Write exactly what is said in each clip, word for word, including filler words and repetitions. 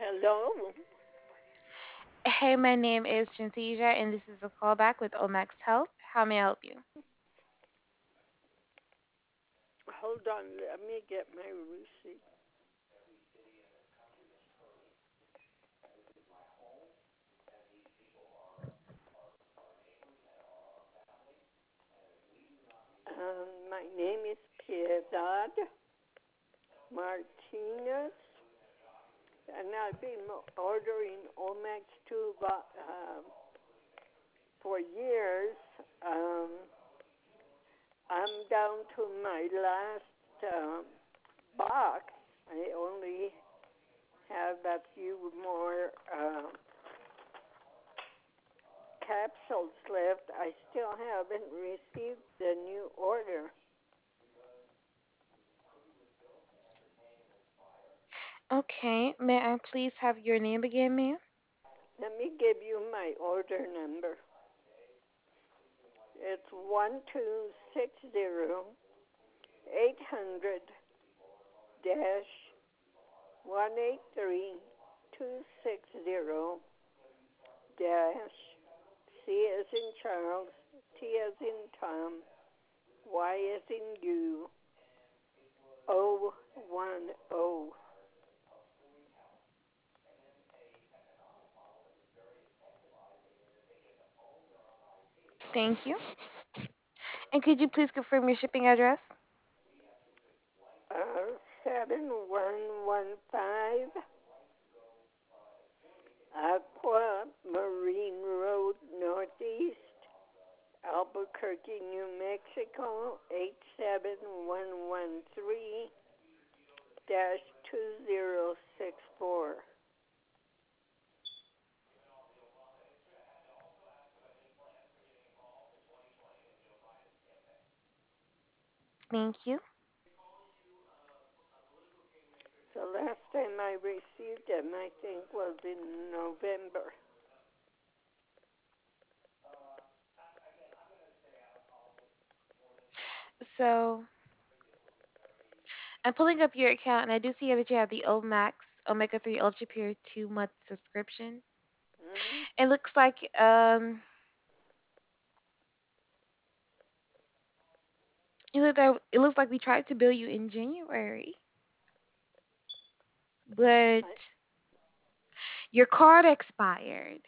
Hello. Hey, my name is Shantasia, and this is a callback with Omax Health. How may I help you? Hold on. Let me get my receipt. Um, my name is Piedad Martinez, and I've been ordering Omax two uh, for years. Um, I'm down to my last um, box. I only have a few more uh, capsules left. I still haven't received the new order. Okay, may I please have your name again, ma'am? Let me give you my order number. It's one two six zero eight hundred dash one eight three two six zero dash C as in Charles, T as in Tom, Y as in you, O one O. Thank you. And could you please confirm your shipping address? Uh, seven one one five Aqua Marine Road Northeast, Albuquerque, New Mexico, eight seven one one three dash two zero six four. Thank you. The last time I received them, I think, was in November. So, I'm pulling up your account, and I do see that you have the Omax Omega three Ultra Pure two month subscription. Hmm. It looks like um, it look like, it looks like we tried to bill you in January, I, but your card expired.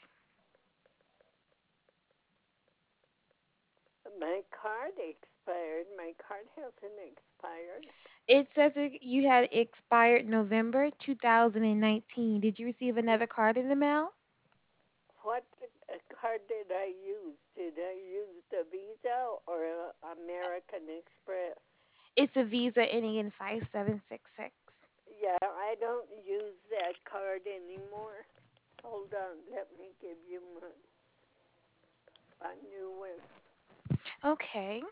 my card expired. My card hasn't expired. It says it, you had expired November two thousand nineteen. Did you receive another card in the mail? What uh, card did I use? Did I use the Visa or uh, American Express? It's a Visa ending in five seven six six. Yeah, I don't use that card anymore. Hold on, let me give you my, a new one. Okay.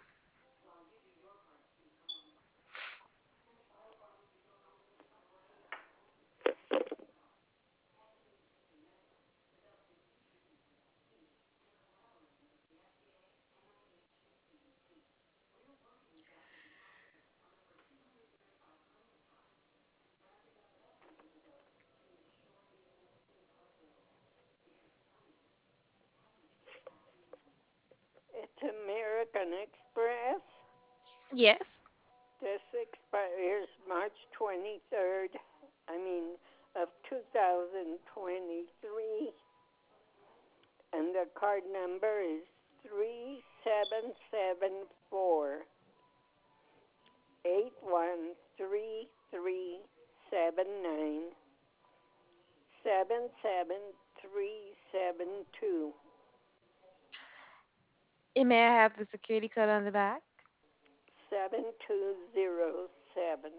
It's American Express. Yes. This expires March twenty-third, I mean, of two thousand twenty-three. And the card number is three seven seven four eight one three three seven nine seven seven three seven two And may I have the security code on the back? seven two zero seven.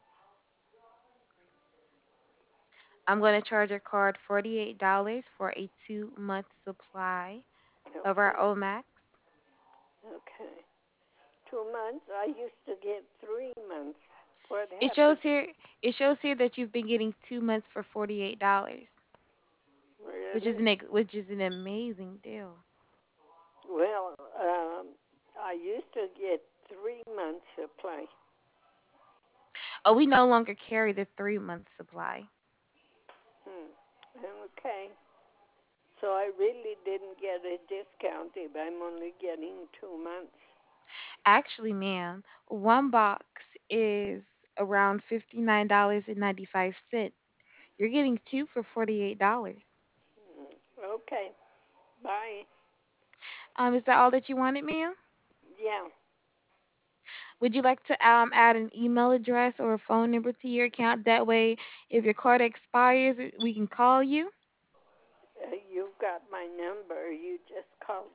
I'm going to charge your card forty-eight dollars for a two month supply of our Okay, Omax. okay. Two months? I used to get three months. What It happened? shows here it shows here that you've been getting two months for forty-eight dollars, which is Really? an ex- which is an amazing deal. Well, um, I used to get three months supply. Oh, we no longer carry the three month supply. Hmm. Okay. So I really didn't get a discount if I'm only getting two months. Actually, ma'am, one box is around fifty-nine dollars and ninety-five cents. You're getting two for forty-eight dollars. Hmm. Okay. Bye. Um, is that all that you wanted, ma'am? Yeah. Would you like to um add an email address or a phone number to your account? That way, if your card expires, we can call you. Uh, you've got my number. You just called.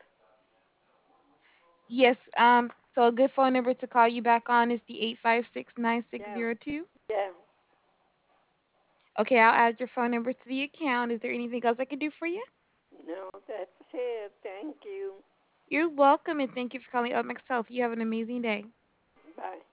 Yes. Um. So a good phone number to call you back on is the eight five six nine six Yeah. zero two. Yeah. Okay, I'll add your phone number to the account. Is there anything else I can do for you? No, that's it. Thank you. You're welcome, and thank you for calling Up Next Health. You have an amazing day. Bye.